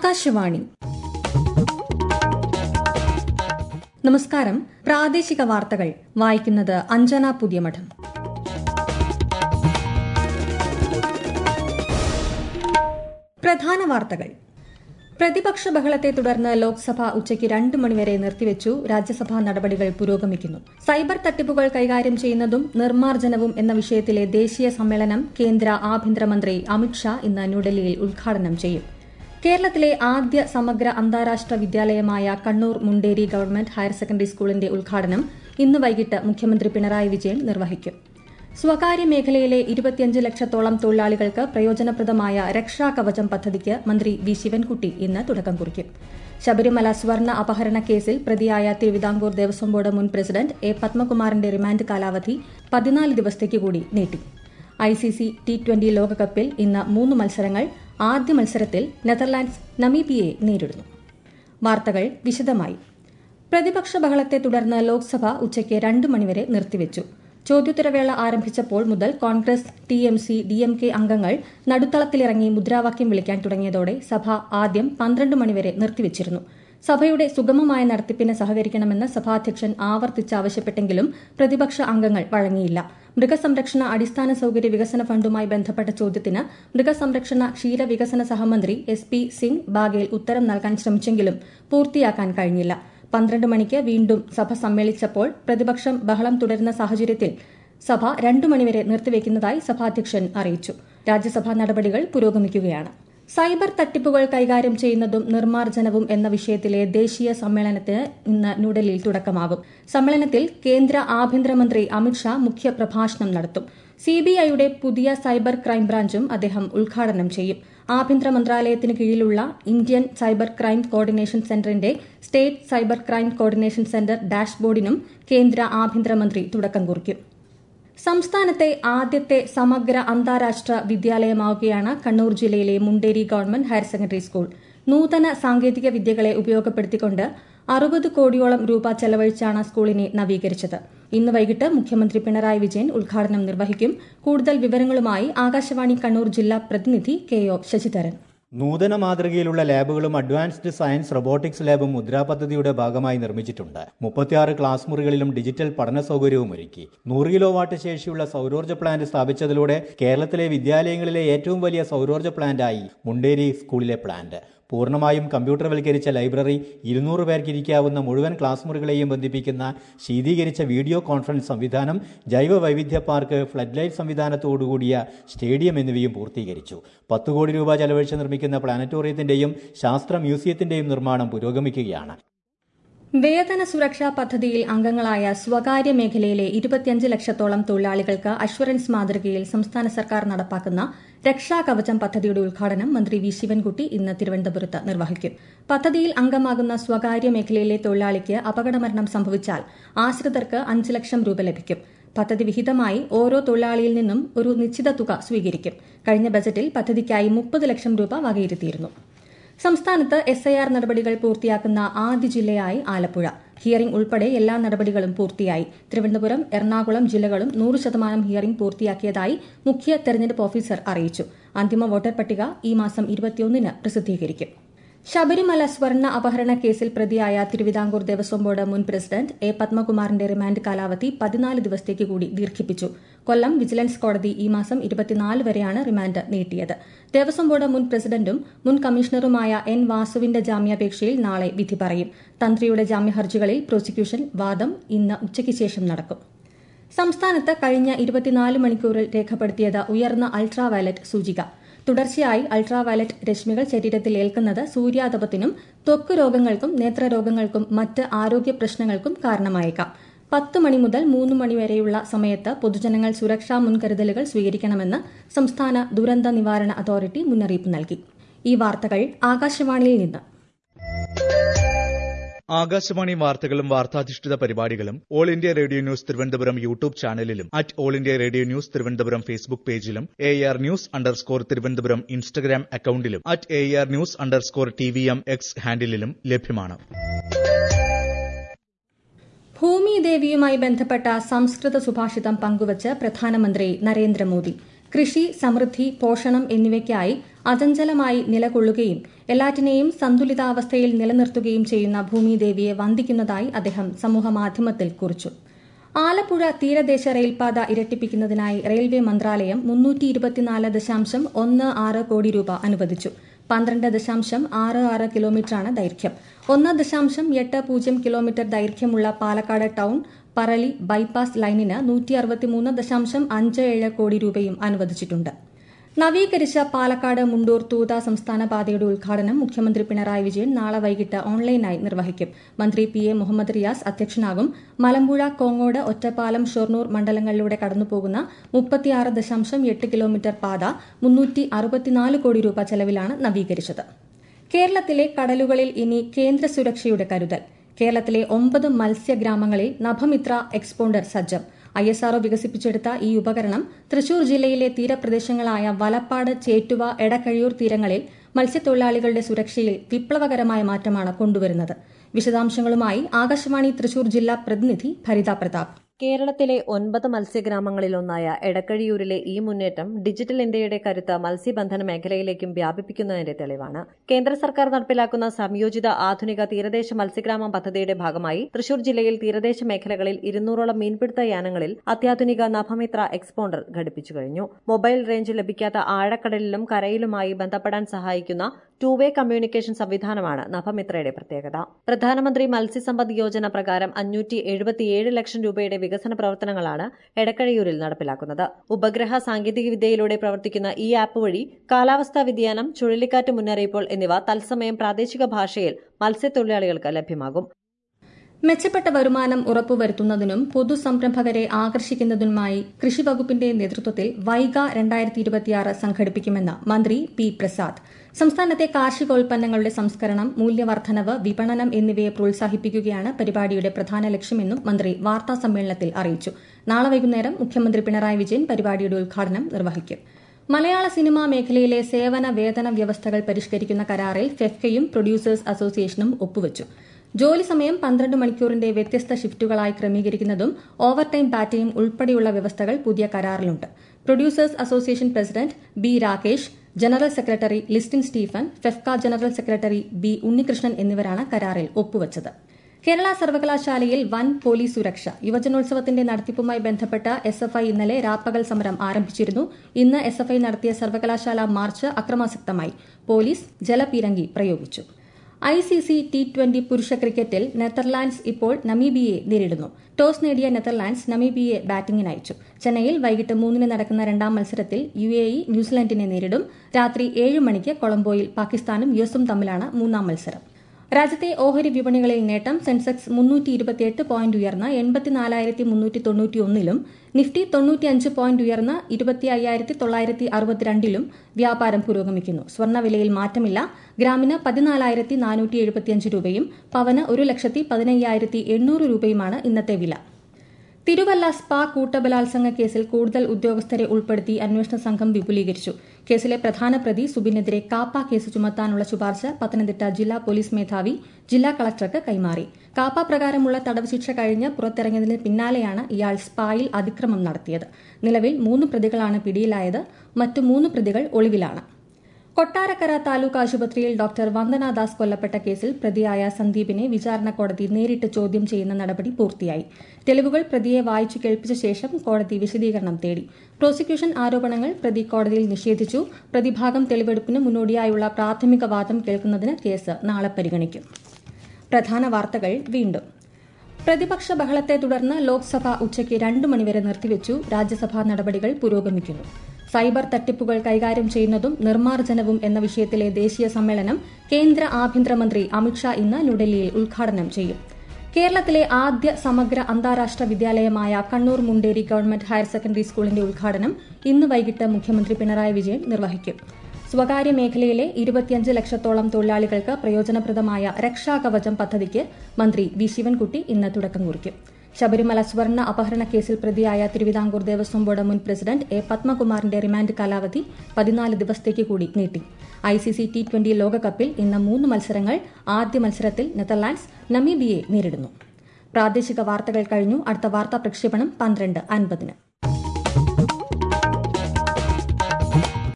ആകാശവാണി. നമസ്കാരം. പ്രാദേശിക വാർത്തകൾ വായിക്കുന്നത് അഞ്ജന പുതിയമഠം. പ്രധാന വാർത്തകൾ. പ്രതിപക്ഷ ബഹളത്തെ തുടർന്ന് ലോക്സഭ ഉച്ചയ്ക്ക് 2 മണിവരെ നിർത്തിവച്ചു. രാജ്യസഭാ നടപടികൾ പുരോഗമിക്കുന്നു. സൈബർ തട്ടിപ്പുകൾ കൈകാര്യം ചെയ്യുന്നതും നിർമ്മാർജ്ജനവും എന്ന വിഷയത്തിലെ ദേശീയ സമ്മേളനം കേന്ദ്ര ആഭ്യന്തരമന്ത്രി അമിത്ഷാ ഇന്ന് ന്യൂഡൽഹിയിൽ ഉദ്ഘാടനം ചെയ്യും. കേരളത്തിലെ ആദ്യ സമഗ്ര അന്താരാഷ്ട്ര വിദ്യാലയമായ Kannur Munderi government higher secondary സ്കൂളിന്റെ ഉദ്ഘാടനം ഇന്ന് വൈകിട്ട് മുഖ്യമന്ത്രി പിണറായി വിജയൻ നിർവഹിക്കും. സ്വകാര്യ മേഖലയിലെ 25 ലക്ഷത്തോളം തൊഴിലാളികൾക്ക് പ്രയോജനപ്രദമായ രക്ഷാകവചം പദ്ധതിക്ക് മന്ത്രി വി ശിവൻകുട്ടി ഇന്ന് തുടക്കം കുറിക്കും. ശബരിമല സ്വർണ്ണ അപഹരണ കേസിൽ പ്രതിയായ തിരുവിതാംകൂർ ദേവസ്വം ബോർഡ് മുൻ പ്രസിഡന്റ് എ പത്മകുമാറിന്റെ റിമാൻഡ് കാലാവധി 14 ദിവസത്തേക്ക് കൂടി നീട്ടി. ICC T20 ലോകകപ്പിൽ ഇന്ന് 3 മത്സരങ്ങൾ. ആദ്യ മത്സരത്തിൽ നെതർലാൻഡ്സ് നമീബിയയെ നേരിടുന്നു. വാർത്തകൾ വിശദമായി. പ്രതിപക്ഷ ബഹളത്തെ തുടർന്ന് ലോക്സഭ ഉച്ചയ്ക്ക് 2 മണിവരെ നിർത്തിവച്ചു. ചോദ്യോത്തരവേള ആരംഭിച്ചപ്പോൾ മുതൽ കോൺഗ്രസ്, TMC, DMK അംഗങ്ങൾ നടുത്തളത്തിലിറങ്ങി മുദ്രാവാക്യം വിളിക്കാൻ തുടങ്ങിയതോടെ സഭ ആദ്യം 12 മണിവരെ നിർത്തിവച്ചിരുന്നു. സഭയുടെ സുഗമമായ നടത്തിപ്പിന് സഹകരിക്കണമെന്ന് സഭാധ്യക്ഷൻ ആവർത്തിച്ച് ആവശ്യപ്പെട്ടെങ്കിലും പ്രതിപക്ഷ അംഗങ്ങൾ വഴങ്ങിയില്ല. മൃഗസംരക്ഷണ അടിസ്ഥാന സൌകര്യ വികസന ഫണ്ടുമായി ബന്ധപ്പെട്ട ചോദ്യത്തിന് മൃഗസംരക്ഷണ ക്ഷീരവികസന സഹമന്ത്രി SP സിംഗ് ബാഗേൽ ഉത്തരം നൽകാൻ ശ്രമിച്ചെങ്കിലും പൂർത്തിയാക്കാൻ കഴിഞ്ഞില്ല. 12 മണിക്ക് വീണ്ടും സഭ സമ്മേളിച്ചപ്പോൾ പ്രതിപക്ഷം ബഹളം തുടരുന്ന സാഹചര്യത്തിൽ സഭ 2 മണിവരെ നിർത്തിവെക്കുന്നതായി സഭാധ്യക്ഷൻ അറിയിച്ചു. രാജ്യസഭാ നടപടികൾ പുരോഗമിക്കുകയാണ്. സൈബർ തട്ടിപ്പുകൾ കൈകാര്യം ചെയ്യുന്നതും നിർമ്മാർജ്ജനവും എന്ന വിഷയത്തിലെ ദേശീയ സമ്മേളനത്തിന് ഇന്ന് ന്യൂഡൽഹിയിൽ തുടക്കമാകും. സമ്മേളനത്തിൽ കേന്ദ്ര ആഭ്യന്തരമന്ത്രി അമിത്ഷാ മുഖ്യപ്രഭാഷണം നടത്തും. CBIയുടെ പുതിയ സൈബർ ക്രൈം ബ്രാഞ്ചും അദ്ദേഹം ഉദ്ഘാടനം ചെയ്യും. ആഭ്യന്തര മന്ത്രാലയത്തിന് കീഴിലുള്ള ഇന്ത്യൻ സൈബർ ക്രൈം കോർഡിനേഷൻ സെന്ററിന്റെ state cyber crime coordination centre ഡാഷ്ബോർഡിനും കേന്ദ്ര ആഭ്യന്തരമന്ത്രി തുടക്കം കുറിക്കും. സംസ്ഥാനത്തെ ആദ്യത്തെ സമഗ്ര അന്താരാഷ്ട്ര വിദ്യാലയമാവുകയാണ് കണ്ണൂർ ജില്ലയിലെ Munderi government higher secondary school. നൂതന സാങ്കേതിക വിദ്യകളെ ഉപയോഗപ്പെടുത്തിക്കൊണ്ട് 60 കോടിയോളം രൂപ ചെലവഴിച്ചാണ് സ്കൂളിനെ നവീകരിച്ചത്. ഇന്ന് വൈകിട്ട് മുഖ്യമന്ത്രി പിണറായി വിജയൻ ഉദ്ഘാടനം നിർവഹിക്കും. കൂടുതൽ വിവരങ്ങളുമായി ആകാശവാണി കണ്ണൂർ ജില്ലാ പ്രതിനിധി KO ശശിധരൻ. നൂതന മാതൃകയിലുള്ള ലാബുകളും അഡ്വാൻസ്ഡ് സയൻസ് റോബോട്ടിക്സ് ലാബും മുദ്രാ പദ്ധതിയുടെ ഭാഗമായി നിർമ്മിച്ചിട്ടുണ്ട്. 36 ക്ലാസ് മുറികളിലും ഡിജിറ്റൽ പഠന സൗകര്യവും ഒരുക്കി. 100 കിലോവാട്ട് ശേഷിയുള്ള സൌരോർജ്ജ പ്ലാന്റ് സ്ഥാപിച്ചതിലൂടെ കേരളത്തിലെ വിദ്യാലയങ്ങളിലെ ഏറ്റവും വലിയ സൌരോർജ്ജ പ്ലാന്റായി മുണ്ടേരി സ്കൂളിലെ പ്ലാന്റ്. പൂർണ്ണമായും കമ്പ്യൂട്ടർവൽക്കരിച്ച ലൈബ്രറി, 200 പേർക്ക് ഇരിക്കാവുന്ന മുഴുവൻ ക്ലാസ് മുറികളെയും ബന്ധിപ്പിക്കുന്ന ശീതീകരിച്ച വീഡിയോ കോൺഫറൻസ് സംവിധാനം, ജൈവ വൈവിധ്യ പാർക്ക്, ഫ്ലഡ് ലൈറ്റ് സംവിധാനത്തോടുകൂടിയ സ്റ്റേഡിയം എന്നിവയും പൂർത്തീകരിച്ചു. 10 കോടി രൂപ ചെലവഴിച്ച് നിർമ്മിക്കുന്ന പ്ലാനറ്റോറിയത്തിന്റെയും ശാസ്ത്ര മ്യൂസിയത്തിന്റെയും നിർമ്മാണം പുരോഗമിക്കുകയാണ്. വേതന സുരക്ഷാ പദ്ധതിയിൽ അംഗങ്ങളായ സ്വകാര്യ മേഖലയിലെ 25 ലക്ഷത്തോളം തൊഴിലാളികൾക്ക് അഷ്വറൻസ് മാതൃകയിൽ സംസ്ഥാന സർക്കാർ നടപ്പാക്കുന്ന രക്ഷാകവചം പദ്ധതിയുടെ ഉദ്ഘാടനം മന്ത്രി വി ശിവൻകുട്ടി ഇന്ന് തിരുവനന്തപുരത്ത് നിർവഹിക്കും. പദ്ധതിയിൽ അംഗമാകുന്ന സ്വകാര്യ മേഖലയിലെ തൊഴിലാളിക്ക് അപകടമരണം സംഭവിച്ചാൽ ആശ്രിതർക്ക് 5 ലക്ഷം രൂപ ലഭിക്കും. പദ്ധതി വിഹിതമായി ഓരോ തൊഴിലാളിയിൽ നിന്നും ഒരു നിശ്ചിത തുക സ്വീകരിക്കും. കഴിഞ്ഞ ബജറ്റിൽ പദ്ധതിക്കായി 30 ലക്ഷം രൂപ വകയിരുത്തിയിരുന്നു. സംസ്ഥാനത്ത് SIR നടപടികൾ പൂർത്തിയാക്കുന്ന ആദ്യ ജില്ലയായി ആലപ്പുഴ. ഹിയറിംഗ് ഉൾപ്പെടെ എല്ലാ നടപടികളും പൂർത്തിയായി. തിരുവനന്തപുരം, എറണാകുളം ജില്ലകളും 100% ഹിയറിംഗ് പൂർത്തിയാക്കിയതായി മുഖ്യ തെരഞ്ഞെടുപ്പ് ഓഫീസർ അറിയിച്ചു. അന്തിമ വോട്ടർ പട്ടിക ഈ മാസം 21-ന് പ്രസിദ്ധീകരിക്കും. ശബരിമല സ്വർണ്ണ അപഹരണ കേസിൽ പ്രതിയായ തിരുവിതാംകൂർ ദേവസ്വം ബോർഡ് മുൻ പ്രസിഡന്റ് എ പത്മകുമാറിന്റെ റിമാൻഡ് കാലാവധി 14 ദിവസത്തേക്ക് കൂടി ദീർഘിപ്പിച്ചു. കൊല്ലം വിജിലൻസ് കോടതി ഈ മാസം 24 വരെയാണ് റിമാൻഡ് നീട്ടിയത്. ദേവസ്വം ബോർഡ് മുൻ പ്രസിഡന്റും മുൻ കമ്മീഷണറുമായ N വാസുവിന്റെ ജാമ്യാപേക്ഷയിൽ നാളെ വിധി പറയും. തന്ത്രിയുടെ ജാമ്യഹർജികളിൽ പ്രോസിക്യൂഷൻ വാദം ഇന്ന് ഉച്ചയ്ക്ക് ശേഷം നടക്കും. സംസ്ഥാനത്ത് കഴിഞ്ഞ 24 മണിക്കൂറിൽ രേഖപ്പെടുത്തിയത് ഉയർന്ന അൾട്രാവയലറ്റ് സൂചിക. തുടർച്ചയായി അൾട്രാവയലറ്റ് രശ്മികൾ ശരീരത്തിൽ ഏൽക്കുന്നത് സൂര്യാതപത്തിനും ത്വക്ക് രോഗങ്ങൾക്കും നേത്രരോഗങ്ങൾക്കും മറ്റ് ആരോഗ്യ പ്രശ്നങ്ങൾക്കും കാരണമായേക്കാം. 10 മണി മുതൽ 3 മണി വരെയുള്ള സമയത്ത് പൊതുജനങ്ങൾ സുരക്ഷാ മുൻകരുതലുകൾ സ്വീകരിക്കണമെന്ന് സംസ്ഥാന ദുരന്ത നിവാരണ അതോറിറ്റി മുന്നറിയിപ്പ് നൽകി. ഈ വാർത്തകൾ ആകാശവാണിയിൽ നിന്ന്. ആകാശവാണി വാർത്തകളും വാർത്താധിഷ്ഠിത പരിപാടികളും all India radio news Thiruvananthapuram YouTube ചാനലിലും all India radio news Thiruvananthapuram Facebook പേജിലും AR News_ തിരുവനന്തപുരം ഇൻസ്റ്റഗ്രാം അക്കൌണ്ടിലും AR News_TVM X ഹാൻഡിലും ലഭ്യമാണ്. ഭൂമിദേവിയുമായി ബന്ധപ്പെട്ട സംസ്കൃത സുഭാഷിതം പങ്കുവച്ച് പ്രധാനമന്ത്രി നരേന്ദ്രമോദി. കൃഷി, സമൃദ്ധി, പോഷണം എന്നിവയ്ക്കായി അചഞ്ചലമായി നിലകൊള്ളുകയും എല്ലാറ്റിനെയും സന്തുലിതാവസ്ഥയിൽ നിലനിർത്തുകയും ചെയ്യുന്ന ഭൂമിദേവിയെ വന്ദിക്കുന്നതായി അദ്ദേഹം സമൂഹമാധ്യമത്തിൽ കുറിച്ചു. ആലപ്പുഴ തീരദേശ റെയിൽപാത ഇരട്ടിപ്പിക്കുന്നതിനായി റെയിൽവേ മന്ത്രാലയം 324.16 കോടി രൂപ അനുവദിച്ചു. 12.66 കിലോമീറ്ററാണ് ദൈർഘ്യം. 1.80 കിലോമീറ്റർ ദൈർഘ്യമുള്ള പാലക്കാട് ടൌൺ പറളി ബൈപ്പാസ് ലൈനിന് 160.57 കോടി രൂപയും അനുവദിച്ചിട്ടുണ്ട്. നവീകരിച്ച പാലക്കാട് മുണ്ടൂർ തൂത സംസ്ഥാന പാതയുടെ ഉദ്ഘാടനം മുഖ്യമന്ത്രി പിണറായി വിജയൻ നാളെ വൈകിട്ട് ഓൺലൈനായി നിർവഹിക്കും. മന്ത്രി PA മുഹമ്മദ് റിയാസ് അധ്യക്ഷനാകും. മലമ്പുഴ, കോങ്ങോട്, ഒറ്റപ്പാലം, ഷൊർണൂർ മണ്ഡലങ്ങളിലൂടെ കടന്നുപോകുന്ന 36.8 കിലോമീറ്റർ പാത 364 കോടി രൂപ ചെലവിലാണ് നവീകരിച്ചത്. കേരളത്തിലെ കടലുകളിൽ ഇനി കേന്ദ്ര സുരക്ഷയുടെ കരുതൽ. കേരളത്തിലെ 9 മത്സ്യഗ്രാമങ്ങളിൽ നഭമിത്ര എക്സ്പോണ്ടർ സജ്ജം. ISRO വികസിപ്പിച്ചെടുത്ത ഈ ഉപകരണം തൃശൂർ ജില്ലയിലെ തീരപ്രദേശങ്ങളായ വലപ്പാട്, ചേറ്റുവ, എടക്കഴിയൂർ തീരങ്ങളിൽ മത്സ്യത്തൊഴിലാളികളുടെ സുരക്ഷയിൽ വിപ്ലവകരമായ മാറ്റമാണ് കൊണ്ടുവരുന്നത്. വിശദാംശങ്ങളുമായി ആകാശവാണി തൃശൂർ ജില്ലാ പ്രതിനിധി ഭരിത പ്രതാപ്. കേരളത്തിലെ 9 മത്സ്യഗ്രാമങ്ങളിലൊന്നായ എടക്കഴിയൂരിലെ ഈ മുന്നേറ്റം ഡിജിറ്റൽ ഇന്ത്യയുടെ കരുത്ത് മത്സ്യബന്ധന മേഖലയിലേക്കും വ്യാപിപ്പിക്കുന്നതിന്റെ തെളിവാണ്. കേന്ദ്ര സർക്കാർ നടപ്പിലാക്കുന്ന സംയോജിത ആധുനിക തീരദേശ മത്സ്യഗ്രാമം പദ്ധതിയുടെ ഭാഗമായി തൃശൂർ ജില്ലയിൽ തീരദേശ മേഖലകളിൽ 200ഓളം മീൻപിടുത്ത യാനങ്ങളിൽ അത്യാധുനിക നഭമിത്ര എക്സ്പോണ്ടർ ഘടിപ്പിച്ചു കഴിഞ്ഞു. മൊബൈൽ റേഞ്ച് ലഭിക്കാത്ത ആഴക്കടലിലും കരയിലുമായി ബന്ധപ്പെടാൻ സഹായിക്കുന്ന 2-വേ കമ്മ്യൂണിക്കേഷൻ സംവിധാനമാണ് നഭമിത്രയുടെ പ്രത്യേകത. പ്രധാനമന്ത്രി മത്സ്യസമ്പദ് യോജന പ്രകാരം 577 ലക്ഷം രൂപയുടെ വികസന പ്രവർത്തനങ്ങളാണ് എടക്കഴിയൂരിൽ നടപ്പിലാക്കുന്നത്. ഉപഗ്രഹ സാങ്കേതികവിദ്യയിലൂടെ പ്രവർത്തിക്കുന്ന ഈ ആപ്പ് വഴി കാലാവസ്ഥാ വ്യതിയാനം, ചുഴലിക്കാറ്റ് മുന്നറിയിപ്പുകൾ എന്നിവ തത്സമയം പ്രാദേശിക ഭാഷയിൽ മത്സ്യത്തൊഴിലാളികൾക്ക് ലഭ്യമാകും. മെച്ചപ്പെട്ട വരുമാനം ഉറപ്പുവരുത്തുന്നതിനും പൊതുസംരംഭകരെ ആകർഷിക്കുന്നതിനുമായി കൃഷിവകുപ്പിന്റെ നേതൃത്വത്തിൽ വൈഗ 2026 സംഘടിപ്പിക്കുമെന്ന് മന്ത്രി P. പ്രസാദ്. സംസ്ഥാനത്തെ കാർഷികോൽപ്പന്നങ്ങളുടെ സംസ്കരണം, മൂല്യവർദ്ധനവ്, വിപണനം എന്നിവയെ പ്രോത്സാഹിപ്പിക്കുകയാണ് പരിപാടിയുടെ പ്രധാന ലക്ഷ്യമെന്നും മന്ത്രി വാർത്താസമ്മേളനത്തിൽ അറിയിച്ചു. നാളെ വൈകുന്നേരം മുഖ്യമന്ത്രി പിണറായി വിജയൻ പരിപാടിയുടെ ഉദ്ഘാടനം നിർവഹിക്കും. മലയാള സിനിമാ മേഖലയിലെ സേവന വേതന വ്യവസ്ഥകൾ പരിഷ്കരിക്കുന്ന കരാറിൽ ഫെഫ്കയും പ്രൊഡ്യൂസേഴ്സ് അസോസിയേഷനും ഒപ്പുവച്ചു. ജോലി സമയം 12 മണിക്കൂറിന്റെ വ്യത്യസ്ത ഷിഫ്റ്റുകളായി ക്രമീകരിക്കുന്നതും ഓവർടൈം ബാറ്റയും ഉൾപ്പെടെയുള്ള വ്യവസ്ഥകൾ പുതിയ കരാറിലുണ്ട്. Producers association president B. Rakesh, general secretary Listin Stephen, FEFKA general secretary B. Unnikrishnan എന്നിവരാണ് കരാറിൽ ഒപ്പുവച്ചത്. കേരള സർവകലാശാലയിൽ വൻ പോലീസ് സുരക്ഷ. യുവജനോത്സവത്തിന്റെ നടത്തിപ്പുമായി ബന്ധപ്പെട്ട SFI ഇന്നലെ രാപ്പകൽ സമരം ആരംഭിച്ചിരുന്നു. ഇന്ന് SFI നടത്തിയ സർവകലാശാല മാർച്ച് അക്രമാസക്തമായി. പോലീസ് ജലപീരങ്കി പ്രയോഗിച്ചു. ICC T20 പുരുഷ ക്രിക്കറ്റിൽ നെതർലാൻഡ്സ് ഇപ്പോൾ നമീബിയയെ നേരിടുന്നു. ടോസ് നേടിയ നെതർലാൻഡ്സ് നമീബിയയെ ബാറ്റിംഗിനയച്ചു. ചെന്നൈയിൽ വൈകിട്ട് 3 നടക്കുന്ന രണ്ടാം മത്സരത്തിൽ UAE ന്യൂസിലൻഡിനെ നേരിടും. രാത്രി 7 മണിക്ക് കൊളംബോയിൽ പാകിസ്ഥാനും US തമ്മിലാണ് മൂന്നാം മത്സരം. രാജ്യത്തെ ഓഹരി വിപണികളിൽ നേട്ടം. സെൻസെക്സ് 328 പോയിന്റ് ഉയർന്ന് 84,391-ലും നിഫ്റ്റി 95 പോയിന്റ് ഉയർന്ന് 25,962-ലും വ്യാപാരം പുരോഗമിക്കുന്നു. സ്വർണ്ണവിലയിൽ മാറ്റമില്ല. ഗ്രാമിന് 14,475 രൂപയും പവന് 1,15,800 രൂപയുമാണ് ഇന്നത്തെ വില. തിരുവല്ല സ്പാ കൂട്ടബലാത്സംഗ കേസിൽ കൂടുതൽ ഉദ്യോഗസ്ഥരെ ഉൾപ്പെടുത്തി അന്വേഷണ സംഘം വിപുലീകരിച്ചു. കേസിലെ പ്രധാന പ്രതി സുബിനെതിരെ കാപ്പ കേസ് ചുമത്താനുള്ള ശുപാർശ പത്തനംതിട്ട ജില്ലാ പോലീസ് മേധാവി ജില്ലാ കളക്ടർക്ക് കൈമാറി. കാപ്പ പ്രകാരമുള്ള തടവ് ശിക്ഷ കഴിഞ്ഞ് പുറത്തിറങ്ങിയതിന് പിന്നാലെയാണ് ഇയാൾ സ്പായിൽ അതിക്രമം നടത്തിയത്. നിലവിൽ 3 പ്രതികളാണ് പിടിയിലായത്. മറ്റു 3 പ്രതികൾ ഒളിവിലാണ്. കൊട്ടാരക്കര താലൂക്ക് ആശുപത്രിയിൽ ഡോക്ടർ വന്ദനാദാസ് കൊല്ലപ്പെട്ട കേസിൽ പ്രതിയായ സന്ദീപിനെ വിചാരണ കോടതി നേരിട്ട് ചോദ്യം ചെയ്യുന്ന നടപടി പൂർത്തിയായി. തെളിവുകൾ പ്രതിയെ വായിച്ചു കേൾപ്പിച്ച ശേഷം കോടതി വിശദീകരണം തേടി. പ്രോസിക്യൂഷൻ ആരോപണങ്ങൾ പ്രതി കോടതിയിൽ നിഷേധിച്ചു. പ്രതിഭാഗം തെളിവെടുപ്പിന് മുന്നോടിയായുള്ള പ്രാഥമിക വാദം കേൾക്കുന്നതിന് കേസ് നാളെ പരിഗണിക്കും. പ്രധാന വാർത്തകൾ വീണ്ടും. പ്രതിപക്ഷ ബഹളത്തെ തുടർന്ന് ലോക്സഭ ഉച്ചയ്ക്ക് 2 മണിവരെ നിർത്തിവച്ചു. രാജ്യസഭാ നടപടികൾ പുരോഗമിക്കുന്നു. സൈബർ തട്ടിപ്പുകൾ കൈകാര്യം ചെയ്യുന്നതും നിർമ്മാർജ്ജനവും എന്ന വിഷയത്തിലെ ദേശീയ സമ്മേളനം കേന്ദ്ര ആഭ്യന്തരമന്ത്രി അമിത്ഷാ ഇന്ന് ന്യൂഡൽഹിയിൽ ഉദ്ഘാടനം ചെയ്യും. കേരളത്തിലെ ആദ്യ സമഗ്ര അന്താരാഷ്ട്ര വിദ്യാലയമായ Kannur Munderi government higher secondary സ്കൂളിന്റെ ഉദ്ഘാടനം ഇന്ന് വൈകിട്ട് മുഖ്യമന്ത്രി പിണറായി വിജയൻ നിർവഹിക്കും. സ്വകാര്യ മേഖലയിലെ 25 ലക്ഷത്തോളം തൊഴിലാളികൾക്ക് പ്രയോജനപ്രദമായ രക്ഷാകവചം പദ്ധതിക്ക് മന്ത്രി വി ശിവൻകുട്ടി ഇന്ന് തുടക്കം കുറിക്കും. ശബരിമല സ്വർണ്ണ അപഹരണ കേസിൽ പ്രതിയായ തിരുവിതാംകൂർ ദേവസ്വം ബോർഡ് മുൻ പ്രസിഡന്റ് എ. പത്മകുമാറിന്റെ റിമാൻഡ് കാലാവധി 14 ദിവസത്തേക്ക് കൂടി നീട്ടി. ICC T20 ലോകകപ്പിൽ ഇന്ന് 3 മത്സരങ്ങൾ. ആദ്യ മത്സരത്തിൽ നെതർലാൻഡ്സ് നമീബിയയെ നേരിടുന്നു. പ്രാദേശിക വാർത്തകൾ കഴിഞ്ഞു. അടുത്ത വാർത്താ പ്രക്ഷേപണം 12:50.